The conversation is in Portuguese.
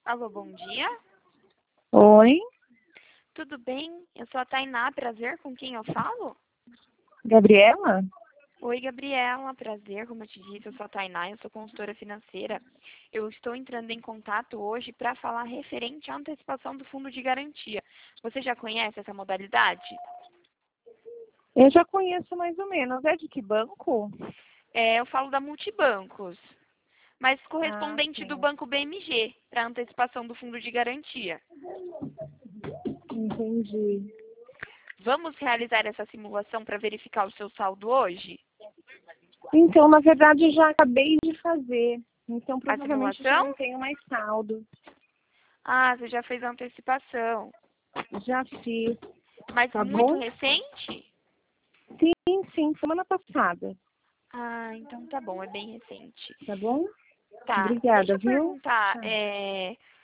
Alô, bom dia. Oi, Tudo bem? Eu sou a Tainá, prazer, com quem eu falo? Gabriela? Oi, Gabriela, prazer, como eu te disse, eu sou a Tainá, eu sou consultora financeira. Eu estou entrando em contato hoje para falar referente à antecipação do fundo de garantia. Você já conhece essa modalidade? Eu já conheço mais ou menos. É de que banco? Eu falo da Multibancos, mas Ah, correspondente do sim. Banco BMG, para antecipação do fundo de garantia. Entendi. Vamos realizar essa simulação para verificar o seu saldo hoje? Então, na verdade, eu já acabei de fazer. Então, A provavelmente já simulação? não tenho mais saldo. Ah, você já fez a antecipação. Já fiz, Mas tá muito bom? recente? Sim, sim, semana passada. Ah, então tá bom, é bem recente. Tá bom? Tá, deixa Obrigada, eu viu? perguntar, Tá.